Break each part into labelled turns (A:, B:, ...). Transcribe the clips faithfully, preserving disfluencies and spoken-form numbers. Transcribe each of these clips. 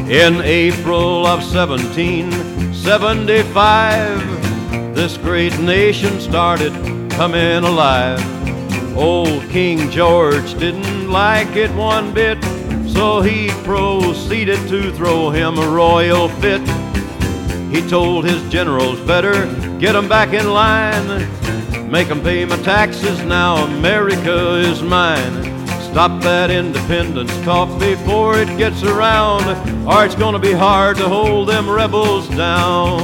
A: In April of seventeen seventy-five, this great nation started coming alive. Old King George didn't like it one bit, so he proceeded to throw him a royal fit. He told his generals, better get 'em back in line, make 'em pay my taxes, now America is mine. Stop that independence talk before it gets around, or it's gonna be hard to hold them rebels down.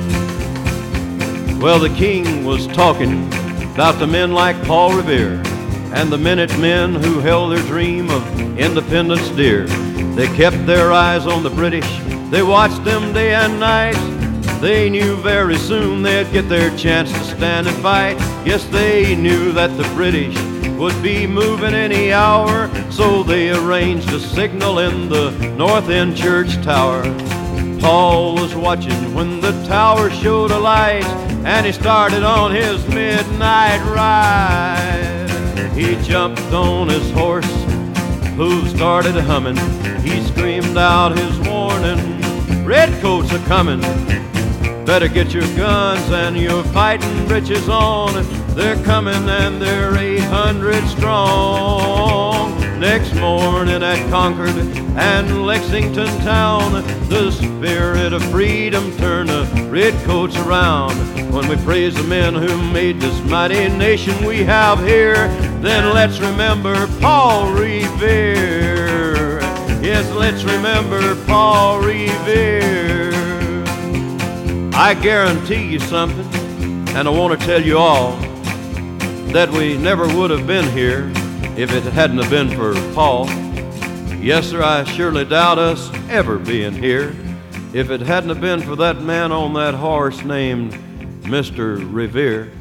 A: Well, the king was talking about the men like Paul Revere and the Minutemen who held their dream of independence dear. They kept their eyes on the British, they watched them day and night. They knew very soon they'd get their chance to stand and fight. Yes, they knew that the British would be moving any hour, so they arranged a signal in the North End church tower. Paul was watching when the tower showed a light, and he started on his midnight ride. He jumped on his horse, hooves started humming. He screamed out his warning, redcoats are coming. Better get your guns and your fighting breeches on. They're coming and they're eight hundred strong. Next morning at Concord and Lexington town, the spirit of freedom turned the redcoats around. When we praise the men who made this mighty nation we have here, then let's remember Paul Revere. Yes, let's remember Paul Revere. I guarantee you something, and I want to tell you all, that we never would have been here if it hadn't have been for Paul. Yes, sir, I surely doubt us ever being here if it hadn't have been for that man on that horse named Mister Revere.